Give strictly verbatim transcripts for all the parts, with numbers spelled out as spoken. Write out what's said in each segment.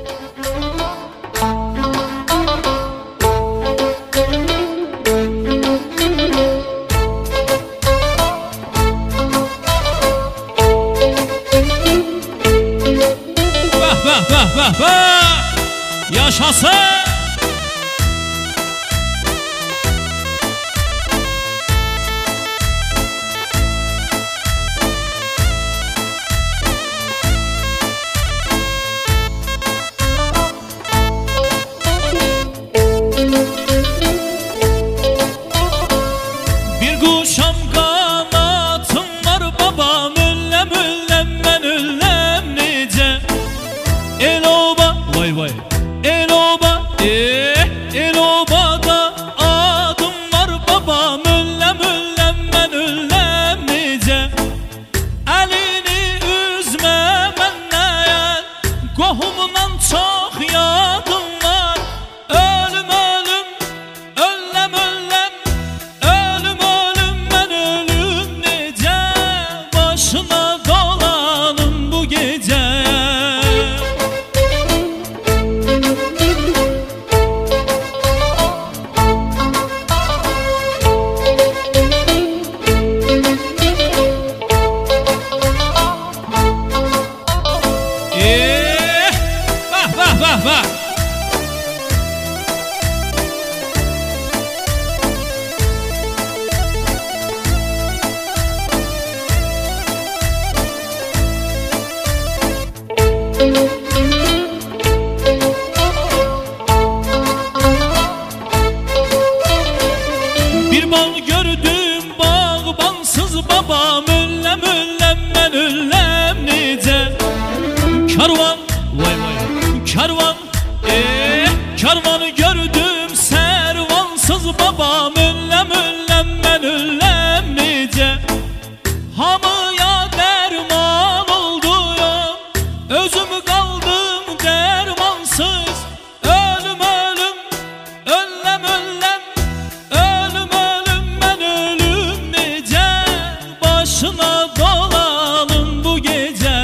Vah vah vah vah, yaşasın. Bir kuşam kanatım var babam, üllem üllem ben üllem nice. El oba, vay vay, el oba, eh, el obada adım var babam, üllem üllem ben üllem nice. Elini üzme menden, kohumdan çok yadım var. Ölüm ölüm, öllem öllem, ölüm ölüm ben ölüm nice. Başına dolanım bu gece. Eh, vah vah vah vah. Bir bağ gördüm bağbansız babam, üllem üllem ben üllem nice. Karvan, vay vay, karvan, eh, karvanı gördüm servansız babam, üllem üllem ben üllem nice. Hamıya derman oldum, özüm kaldım dermansız. Ölüm ölüm, öllem öllem, ölüm ölüm ben ölüm nice. Başına dolanım bu gece.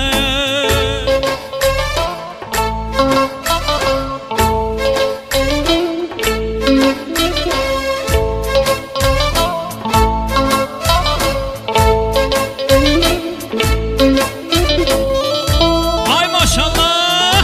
Ay maşallah.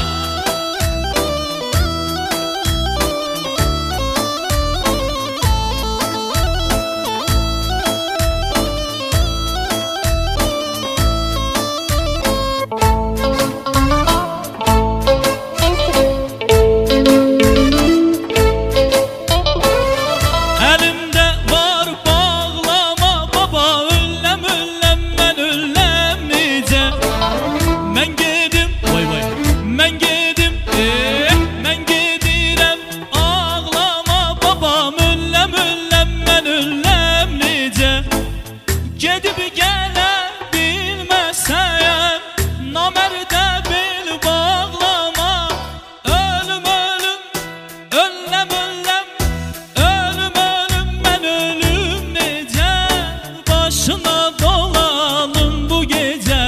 Elimde var bağlama baba, üllem üllem ben üllem nice. Men gedim, vay vay, men gedim, eh, men gedirem ağlama babam, üllem üllem ben üllem nice. Gedib gələ bilməsəyəm, namərdə bil bağlama. Ölüm ölüm, öllem öllem, ölüm ölüm ben ölüm necə. Başına dolanım bu gece.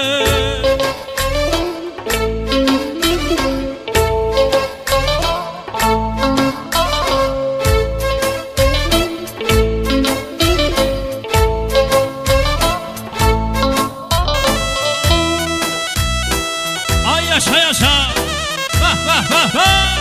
Ay yaşa yaşa, vah vah vah vah.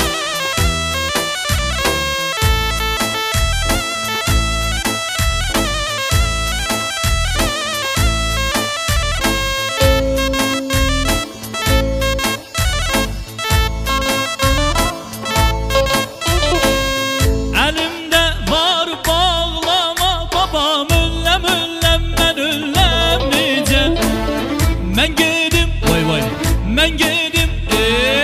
Elimde var bağlama babam, üllem üllem ben üllem nice. Men gedim, vay vay, men gedim, eh,